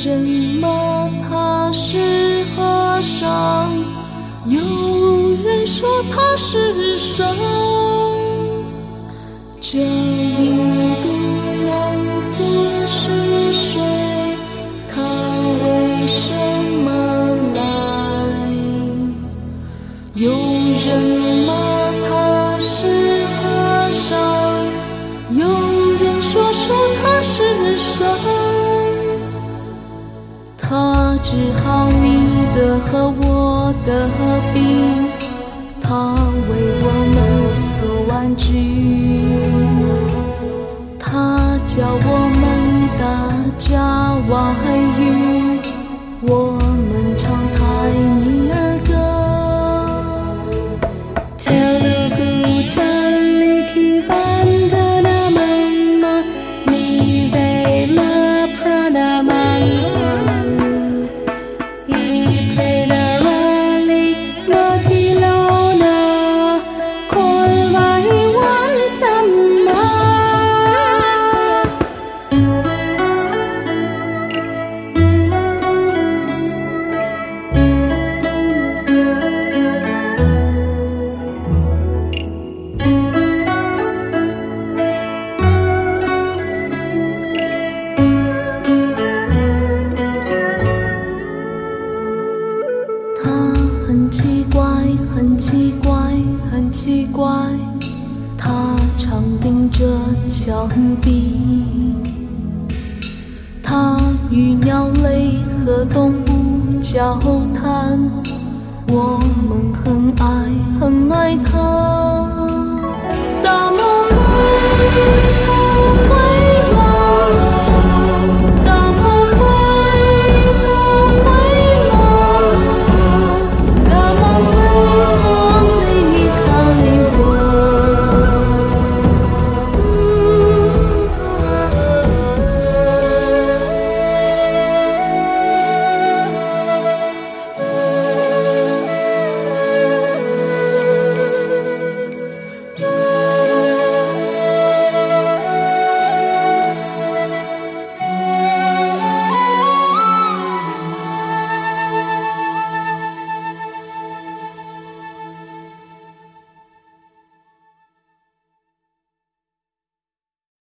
人骂他是和尚，有人说他是神。这印度男子是谁？他为什么来？有人骂他是和尚，有人说他是神。他治好你的和我的病，他为我们做玩具，他教我们大家外语，我们唱台尼尔歌。 Telugu taliki vandanamama nivema pranamantam Ipedarali motilona kolvai wantamma 很奇怪，很奇怪，很奇怪，他常盯着墙壁，他与鸟类和动物交谈，我们很爱很爱他。